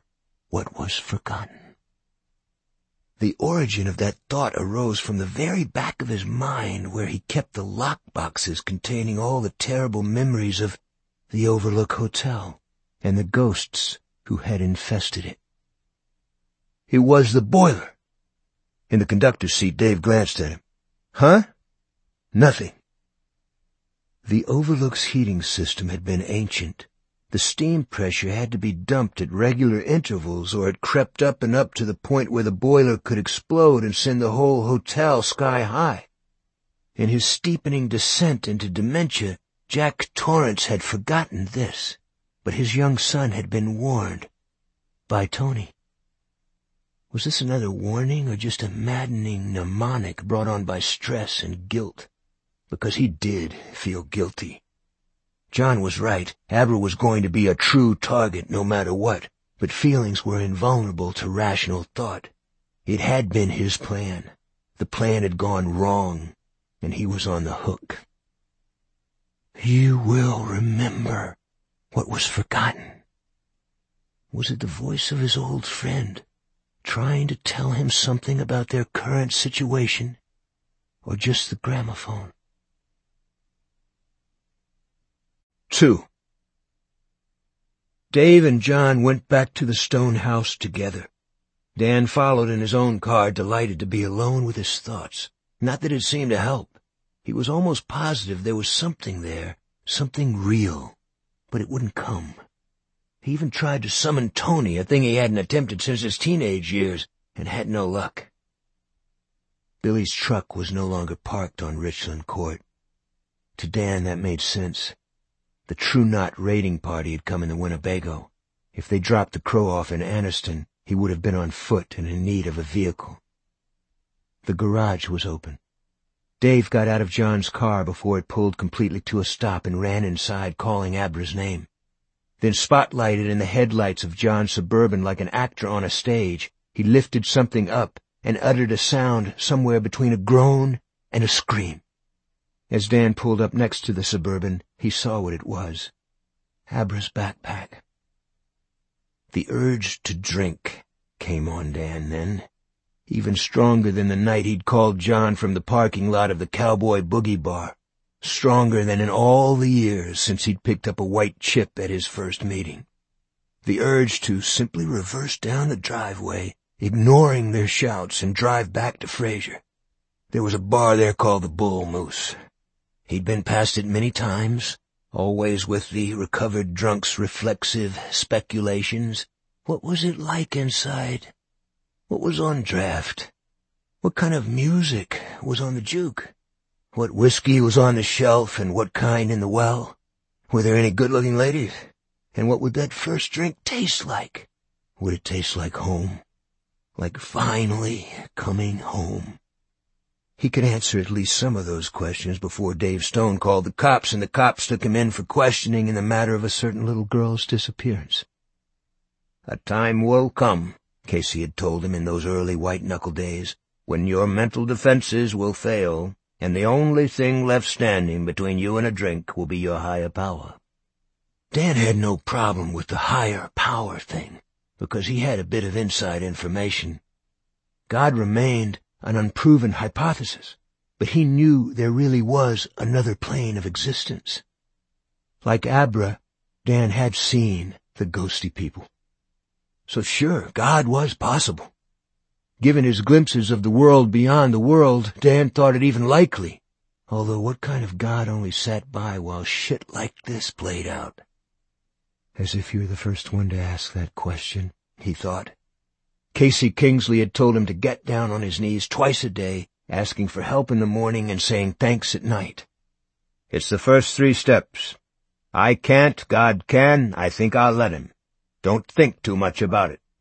what was forgotten. The origin of that thought arose from the very back of his mind, where he kept the lock boxes containing all the terrible memories of the Overlook Hotel and the ghosts who had infested it. It was the boiler. In the conductor's seat, Dave glanced at him. "Huh?" "Nothing." The Overlook's heating system had been ancient. The steam pressure had to be dumped at regular intervals, or it crept up and up to the point where the boiler could explode and send the whole hotel sky high. In his steepening descent into dementia, Jack Torrance had forgotten this, but his young son had been warned by Tony. Was this another warning, or just a maddening mnemonic brought on by stress and guilt? Because he did feel guilty. John was right. Abra was going to be a true target no matter what, but feelings were invulnerable to rational thought. It had been his plan. The plan had gone wrong, and he was on the hook. "You will remember what was forgotten." Was it the voice of his old friend, trying to tell him something about their current situation, or just the gramophone? 2. Dave and John went back to the stone house together. Dan followed in his own car, delighted to be alone with his thoughts. Not that it seemed to help. He was almost positive there was something there, something real, but it wouldn't come. He even tried to summon Tony, a thing he hadn't attempted since his teenage years, and had no luck. Billy's truck was no longer parked on Richland Court. To Dan, that made sense. The True Knot raiding party had come in the Winnebago. If they dropped the Crow off in Anniston, he would have been on foot and in need of a vehicle. The garage was open. Dave got out of John's car before it pulled completely to a stop and ran inside, calling Abra's name. Then, spotlighted in the headlights of John's Suburban like an actor on a stage, he lifted something up and uttered a sound somewhere between a groan and a scream. As Dan pulled up next to the Suburban, he saw what it was. Abra's backpack. The urge to drink came on Dan then, even stronger than the night he'd called John from the parking lot of the Cowboy Boogie Bar, stronger than in all the years since he'd picked up a white chip at his first meeting. The urge to simply reverse down the driveway, ignoring their shouts, and drive back to Fraser. There was a bar there called the Bull Moose. He'd been past it many times, always with the recovered drunk's reflexive speculations. What was it like inside? What was on draft? What kind of music was on the juke? What whiskey was on the shelf, and what kind in the well? Were there any good-looking ladies? And what would that first drink taste like? Would it taste like home? Like finally coming home? He could answer at least some of those questions before Dave Stone called the cops, and the cops took him in for questioning in the matter of a certain little girl's disappearance. "A time will come," Casey had told him in those early white-knuckle days, "when your mental defenses will fail, and the only thing left standing between you and a drink will be your higher power." Dan had no problem with the higher power thing, because he had a bit of inside information. God remained an unproven hypothesis, but he knew there really was another plane of existence. Like Abra, Dan had seen the ghosty people. So sure, God was possible. Given his glimpses of the world beyond the world, Dan thought it even likely, although what kind of God only sat by while shit like this played out? As if you're the first one to ask that question, he thought. Casey Kingsley had told him to get down on his knees twice a day, asking for help in the morning and saying thanks at night. It's the first 3 steps. I can't, God can, I think I'll let him. Don't think too much about it.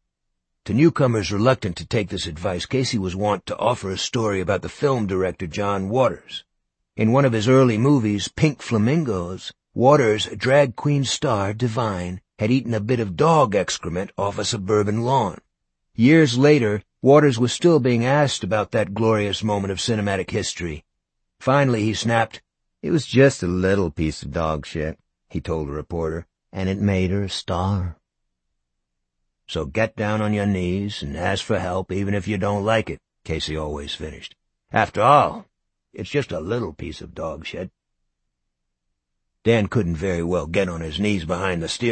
To newcomers reluctant to take this advice, Casey was wont to offer a story about the film director John Waters. In one of his early movies, Pink Flamingos, Waters' drag queen star, Divine, had eaten a bit of dog excrement off a suburban lawn. Years later, Waters was still being asked about that glorious moment of cinematic history. Finally, he snapped, "It was just a little piece of dog shit," he told a reporter, "and it made her a star." So get down on your knees and ask for help even if you don't like it, Casey always finished. After all, it's just a little piece of dog shit. Dan couldn't very well get on his knees behind the steering